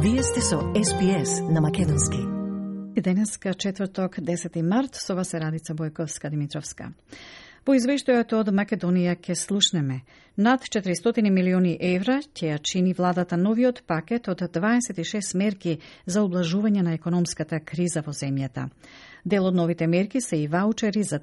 Вие сте со SBS на македонски. Денеска четврток, 10 март, со вас е Радица Бојковска-Димитровска. По извештајот од Македонија ќе слушнеме. Над 400 милиони евра ќе ја чини владата новиот пакет од 26 мерки за облажување на економската криза во земјата. Дел од новите мерки се и ваучери за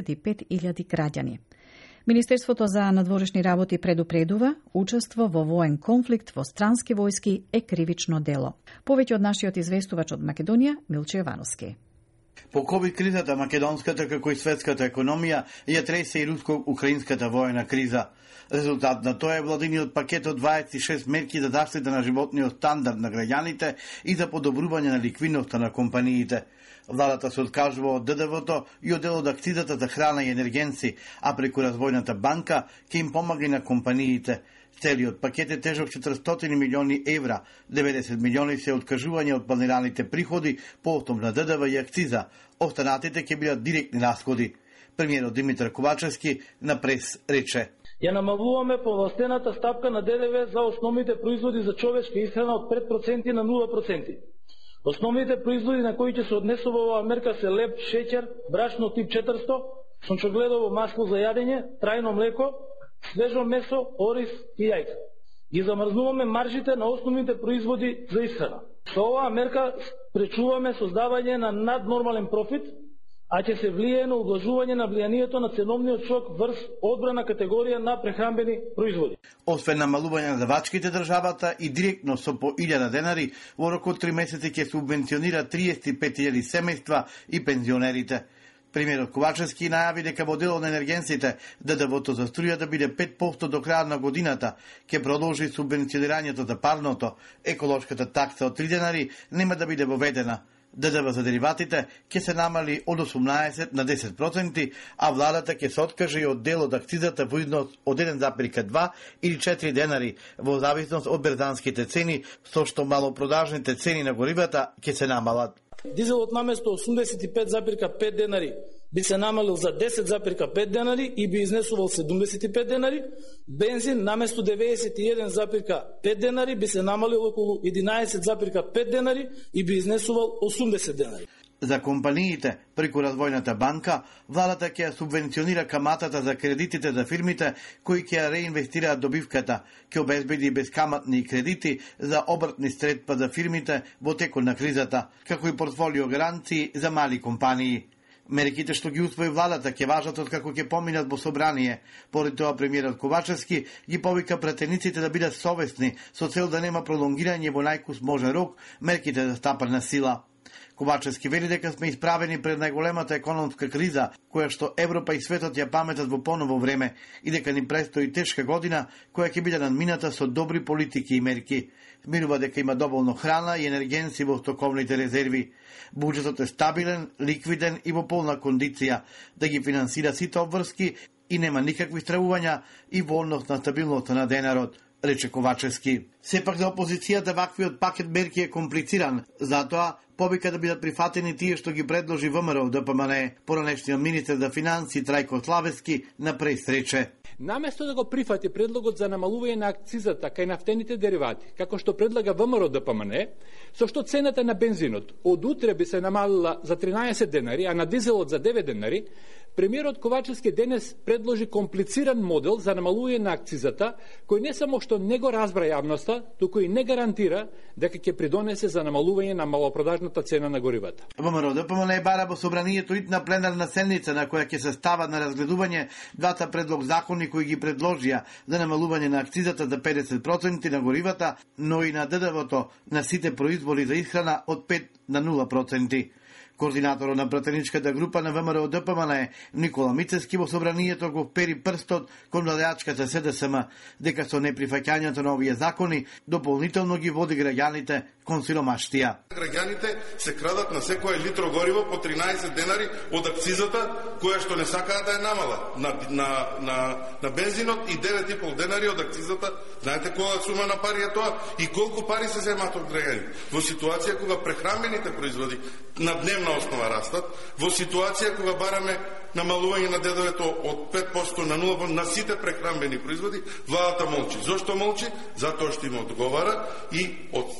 35.000 граѓани. Министерството за надворешни работи предупредува, учество во воен конфликт во странски војски е кривично дело. Повеќе од нашиот известувач од Македонија, Милче Јовановски. По ковид кризата, македонската како и светската економија ја тресе и руско-украинската воена криза. Резултат на тоа е владиниот пакет од 26 мерки за заштита на животниот стандард на граѓаните и за подобрување на ликвидноста на компаниите. Владата се откажува од ДДВ-то и од дел од акцизата за храна и енергенци, а преку Развојната банка ќе им помага и на компаниите. Целиот пакет е тежок 400 милиони евра, 90 милиони се откажување од планираните приходи по основ на ДДВ и акциза, останатите ќе бидат директни расходи. Премиерот Димитар Ковачевски на прес рече: Ја намалуваме повластената стапка на ДДВ за основните производи за човечка исхрана од 5% на 0%. Основните производи на кои ќе се однесува оваа мерка се леб, шеќер, брашно тип 400, сончогледово масло за јадење, трајно млеко, свежо месо, ориз и јајца. Ги замрзнуваме маржите на основните производи за исхрана. Со оваа мерка спречуваме создавање на наднормален профит, а ќе се влијае на убlažување на влијанието на ценовниот шок врз одбрана категорија на прехранбени производи. Освен намалување на давачките, државата и директно со по 1000 денари во рок од 3 месеци ќе субвенционира 35.000 семејства и пензионерите. Премиерот Ковачевски најави дека во дел на енергенците ДДВ-то за струја да биде 5% до крајот на годината, ќе продолжи субвенционирањето за парното, еколошката такса од 3 денари нема да биде воведена. ДДВ за дериватите ќе се намали од 18 на 10%, а владата ќе се откаже и од дел од акцизата во износ од 1,2 или 4 денари во зависност од берзанските цени, со што малопродажните цени на горивата ќе се намалат. Дизелот наместо 85,5 денари би се намалил за 10,5 денари и би изнесувал 75 денари, бензин наместо 91,5 денари би се намалил околу 11,5 денари и би изнесувал 80 денари. За компаниите, преку Развојната банка, владата ќе субвенционира каматата за кредитите за фирмите кои ќе реинвестираат добивката, ќе обезбеди бескаматни кредити за обртни средства за фирмите во текот на кризата, како и портфолио гаранции за мали компании. Мерките што ги усвои владата ќе важат од како ќе поминат во собрание. Поради тоа премиерот Ковачевски ги повика пратениците да бидат совесни со цел да нема пролонгирање во најкус можен рок мерките за стапање сила. Ковачевски вели дека сме исправени пред најголемата економска криза, која што Европа и светот ја паметат во поново време и дека ни престои тешка година која ќе биде надмината со добри политики и мерки. Мирува дека има доволно храна и енергенци во стоковните резерви. Буџетот е стабилен, ликвиден и во полна кондиција да ги финансира сите обврски и нема никакви стравувања и во однос на стабилноста на денарот, рече Ковачевски. Сепак за опозицијата ваквиот пакет мерки е комплициран, затоа повика да бидат прифатени тие што ги предложи ВМРО ДПМН. Поранешниот министер за финансии Трајко Славевски на прес рече: наместо да го прифати предлогот за намалување на акцизата кај нафтените деривати, како што предлага ВМРО ДПМН, со што цената на бензинот од утре би се намалила за 13 денари, а на дизелот за 9 денари, премиерот Ковачевски денес предложи комплициран модел за намалување на акцизата, кој не само што не го разбра јавноста, туку и не гарантира дека ќе придонесе за намалување на малопродажната цена на горивата. ВМРО ДПМН бара во собранието итна пленарна седница на која ќе се стават на разгледување двата предлог закони кои ги предложија за намалување на акцизата за 50% на горивата, но и на ДДВ-то на сите производи за исхрана од 5 на 0%. Координаторот на пратеничката група на ВМРО ДПМН Никола Мицевски во собранието го впери прстот кон владеачката СДСМ дека со неприфаќањето на овие закони дополнително ги води граѓаните кон сиромаштија. Граѓаните се крадат на секој литро гориво по 13 денари од акцизата која што не сакаат да ја намала на бензинот и 9,5 денари од акцизата. Знаете која сума на пари е тоа и колку пари се земаат од граѓаните во ситуација кога прехранбените производи на дневна основа растат, во ситуација кога бараме намалување на ДДВ-то од 5% на 0% на сите прехранбени производи, владата молчи. Зошто молчи? Затоа што им одговара и од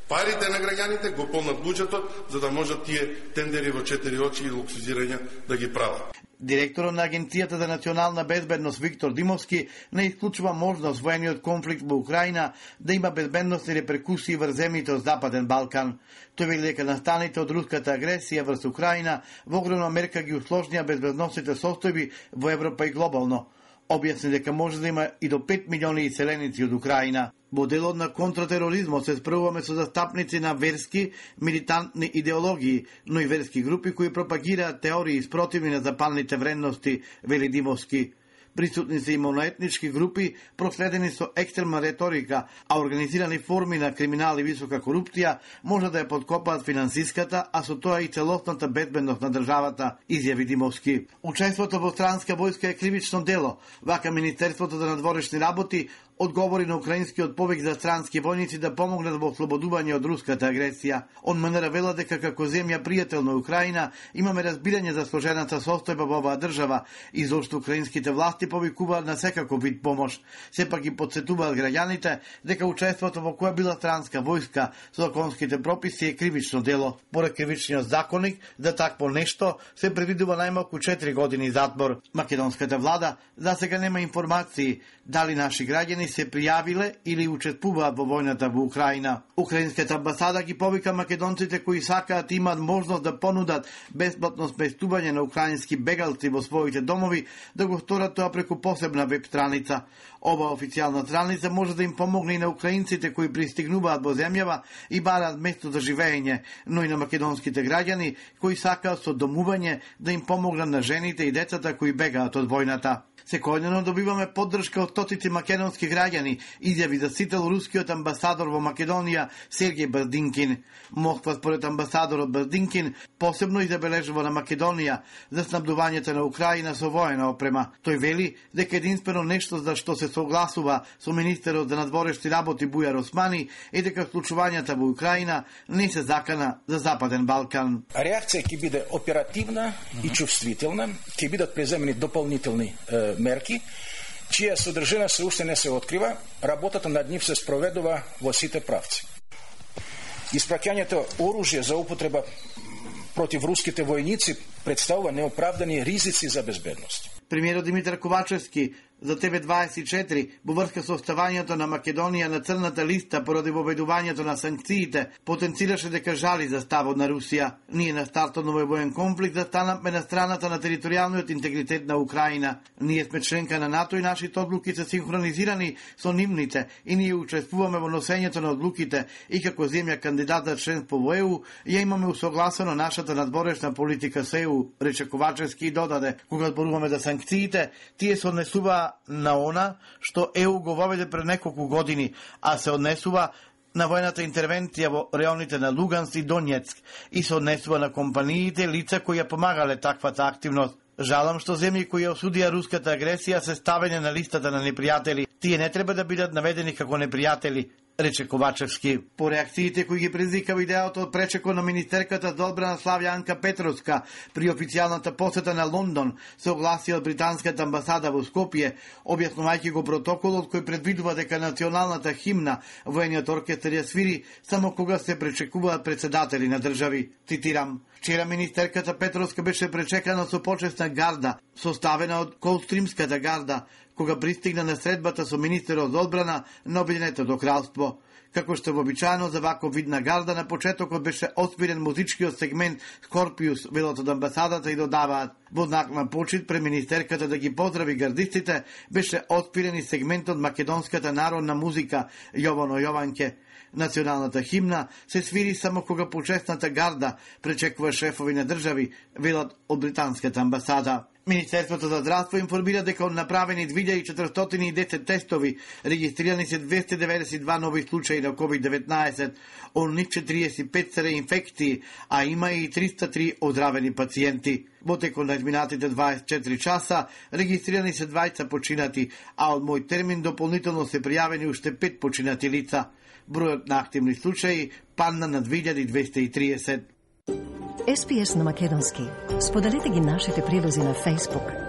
парите на граѓаните, го полнат буџетот, за да можат тие тендери во 4 очи и луксузирања да ги прават. Директорот на Агенцијата за национална безбедност Виктор Димовски не исклучува можност воениот конфликт во Украина да има безбедностни репрекусии врз земјите од Западен Балкан. Тој вели дека настаните од руската агресија врз Украина во огромна мерка ги усложнија безбедносните состојби во Европа и глобално. Објасни дека може да има и до 5 милиони иселеници од Украина. Во делот на контратероризмот се спруваме со застапници на верски, милитантни идеологии, но и верски групи кои пропагираат теории спротивни на запалните вредности, вели Димовски. Присутни се и моноетнички групи, проследени со екстремна реторика, а организирани форми на криминал и висока корупција може да ја подкопаат финансиската, а со тоа и целосната безбедност на државата, изјави Димовски. Учеството во странска војска е кривично дело. Вака Министерството за надворешни работи одговори на украинскиот повик за странски војници да помогнат во ослободување од руската агресија. Он МНР вела дека како земја пријател на Украина имаме разбирање за сложената состојба во оваа држава и зошто украинските власти повикуваат на секако вид помош. Сепак ги потсетуваат граѓаните дека учеството во која била странска војска со законските прописи е кривично дело. Поред кривичниот законник, за такво нешто се предвидува најмалку 4 години затвор. Македонската влада за сега нема информации дали наши граѓани се пријавиле или учествуваат во војната во Украина. Украинската амбасада ги повика македонците кои сакаат имаат можност да понудат бесплатно сместување на украински бегалци во своите домови да го сторат тоа преку посебна веб страница. Ова официјална страница може да им помогне и на украинците кои пристигнуваат во земјава и бараат место за живење, но и на македонските граѓани кои сакаат со домување да им помогнат на жените и децата кои бегаат од војната. Секојдневно добиваме поддршка од стотици македонски граѓани, изјави засител рускиот амбасадор во Македонија Сергеј Бардинкин. Москва според амбасадорот Бардинкин посебно и забележува на Македонија за снабдувањето на Украина со воена опрема. Тој вели дека единствено нешто за што се согласува со министерот за надворешни работи Бујар Османи е дека вклучувањата во Украина не се закана за Западен Балкан. Реакција ќе биде оперативна и чувствителна, ќе бидат преземени дополнителни мерки, чија содржина се уште не се открива, работата над нив се спроведува во сите правци. Испраќањето оружје за употреба против руските војници представува неоправдани ризици за безбедност. Премиерот Димитар Ковачевски за ТВ24 во врска со оставањето на Македонија на црната листа поради воведувањето на санкциите, потенцираше дека жали за ставот на Русија. Ние на стартот на овој воен конфликт застанавме на страната на територијалниот интегритет на Украина. Ние сме членка на НАТО и нашите одлуки се синхронизирани со нивните и ние учествуваме во носењето на одлуките и како земја кандидат за членство во ЕУ ја имаме усогласено нашата надворешна политика со ЕУ, рече Ковачевски и додаде. Кога зборуваме за санкциите, тие се однесува на она што ЕУ го воведе пред неколку години, а се однесува на војната интервенција во реоните на Луганск и Донецк и се однесува на компаниите лица кои ја помагале таквата активност. Жалам што земји кои осудија руската агресија се ставени на листата на непријатели. Тие не треба да бидат наведени како непријатели, рече Ковачевски. По реакциите кои ги предизвика видеото од пречекот на министерката за одбрана Славја Анка Петровска при официјалната посета на Лондон се огласи од британската амбасада во Скопје, објаснувајќи го протоколот кој предвидува дека националната химна воениот оркестар ја свири само кога се пречекуваат председатели на држави. Цитирам: вчера министерката Петровска беше пречекана со почесна гарда, составена од Колстримската гарда, кога пристигна на средбата со министерот за одбрана на Обединетото кралство. Како што вообичаено за ваков вид на гарда, на почетокот беше освирен музичкиот сегмент Скорпиус, велот од амбасадата, и додаваат: во знак на почит пред министерката да ги поздрави гардистите, беше освирен и сегментот македонската народна музика Јовано Јованке. Националната химна се свири само кога почесната гарда пречекува шефови на држави, велат од британската амбасада. Министерството за здравство информира дека од направени 2410 тестови, регистрирани се 292 нови случаи на COVID-19, од нив 45 се реинфекции, а има и 303 оздравени пациенти. Во текот на изминатите 24 часа регистрирани се 20 починати, а од мој термин дополнително се пријавени уште 5 починати лица. Бројот на активни случаи падна на 2230. SPS на македонски. Споделете ги нашите прилози на Facebook,